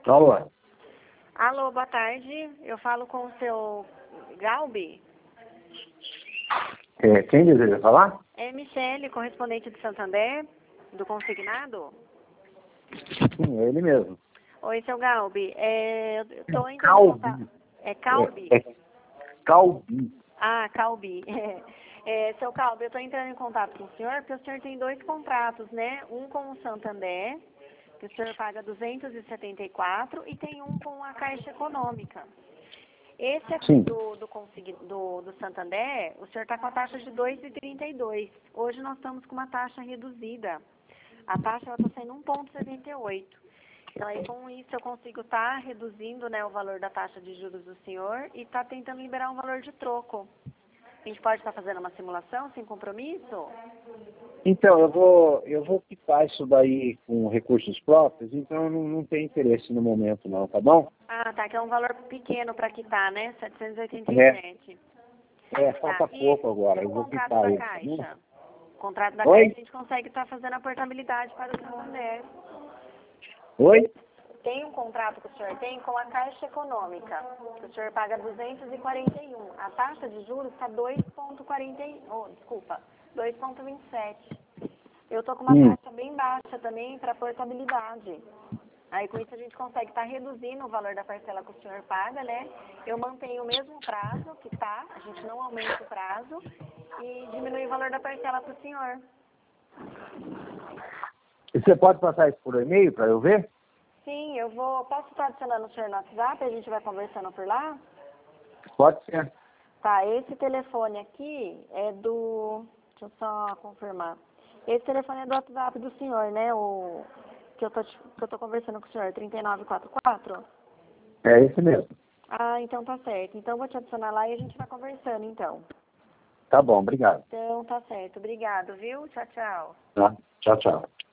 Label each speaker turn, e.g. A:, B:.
A: Alô?
B: Alô, boa tarde. Eu falo com o seu Galbi.
A: Quem deseja falar?
B: É Michele, correspondente de Santander, do consignado.
A: Sim, é ele mesmo.
B: Oi, seu Galbi. Eu tô entrando em
A: Calbi.
B: contato. É Calbi?
A: Calbi.
B: Ah, Calbi. Seu Calbi, eu estou entrando em contato com o senhor, porque o senhor tem 2 contratos, né? Um com o Santander, que o senhor paga 274, e tem um com a Caixa Econômica. Esse aqui
A: Sim.
B: do Santander, o senhor está com a taxa de 2,32. Hoje nós estamos com uma taxa reduzida. A taxa está sendo 1,78. Então, aí, com isso, eu consigo estar reduzindo, né, o valor da taxa de juros do senhor e estar tentando liberar um valor de troco. A gente pode estar fazendo uma simulação sem compromisso?
A: Então, eu vou quitar isso daí com recursos próprios, então eu não tenho interesse no momento não, tá bom?
B: Ah, tá, que é um valor pequeno para quitar, né? 787.
A: Falta pouco agora,
B: E
A: eu
B: o
A: vou
B: contrato
A: quitar
B: da
A: isso.
B: Caixa? O contrato da
A: Oi?
B: Caixa a gente consegue estar fazendo a portabilidade para o Santander.
A: Oi?
B: Tem um contrato que o senhor tem com a Caixa Econômica, que o senhor paga 241. A taxa de juros está 2,27. Eu estou com uma taxa bem baixa também para portabilidade. Aí com isso a gente consegue estar reduzindo o valor da parcela que o senhor paga, né? Eu mantenho o mesmo prazo que tá, a gente não aumenta o prazo e diminui o valor da parcela para o senhor.
A: E você pode passar isso por e-mail para eu ver?
B: Sim, posso estar adicionando o senhor no WhatsApp, a gente vai conversando por lá?
A: Pode ser.
B: Tá, esse telefone aqui é do... Deixa eu só confirmar. Esse telefone é do WhatsApp do senhor, né? O que eu tô conversando com o senhor, 3944?
A: É esse mesmo.
B: Ah, então tá certo. Então eu vou te adicionar lá e a gente vai conversando, então.
A: Tá bom, obrigado.
B: Então tá certo. Obrigado, viu? Tchau, tchau.
A: Tá? Tchau, tchau.